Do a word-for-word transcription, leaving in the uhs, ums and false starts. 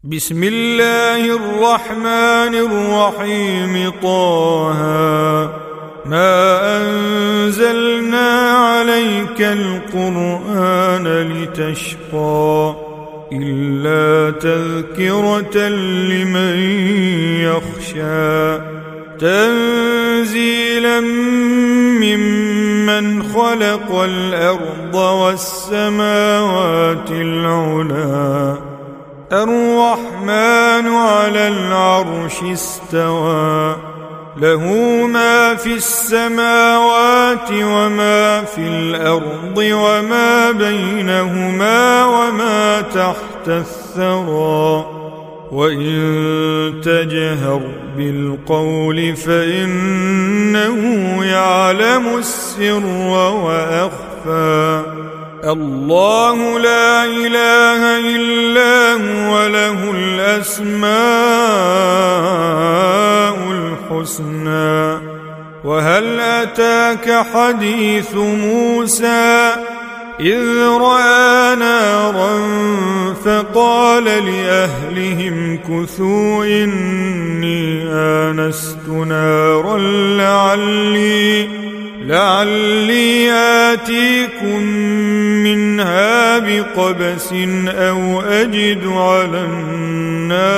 بسم الله الرحمن الرحيم. طه ما أنزلنا عليك القرآن لتشقى إلا تذكرة لمن يخشى تنزيلا ممن خلق الأرض والسماوات العلى الرحمن على العرش استوى له ما في السماوات وما في الأرض وما بينهما وما تحت الثرى وإن تجهر بالقول فإنه يعلم السر وأخفى الله لا إله إلا هو له الأسماء الحسنى. وهل أتاك حديث موسى إذ رأى نارا فقال لأهلهم كثوا إني آنست نارا لعلي لعلي آتيكم منها بقبس أو أجد على النار